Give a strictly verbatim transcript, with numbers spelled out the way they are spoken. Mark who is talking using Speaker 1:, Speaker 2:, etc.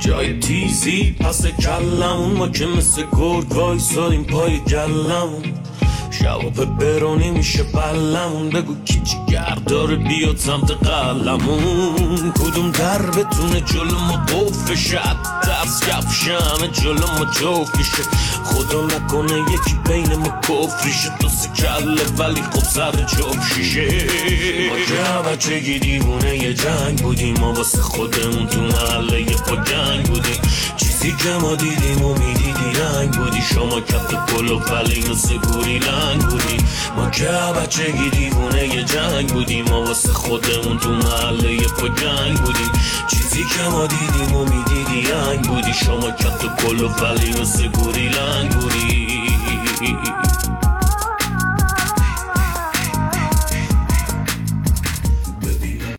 Speaker 1: جای تیزی پس کلمون، ما که مثل گرگ وایسادیم پای گلمون. شباب برونی میشه بلمون، بگو کی جگر داره بیاد سمت قلمون. کدوم در بتونه جلو ما قفل شد، دست کفشمه جلو ما جوفشه. خدا نکنه یکی بین ما کفریشه، تو سی کله ولی خب سر جوفشه. ما که بچگی دیوونه یه جنگ بودیم، ما واسه خودمون تو محله یه پا جنگ بودیم. چیزی که ما دیدیم و میدیدی رنگ بودی، شما کف کلو ولی مثل گوری لنگ بودی. ما که بچگی دیوونه یه جنگ بودیم، ما واسه خودمون تو محله یه پا جنگ بودیم. چیزی که ما دیدیم و میدیدی رنگ بودی، شما کف کلو ولی مثل گوری لنگ بودی.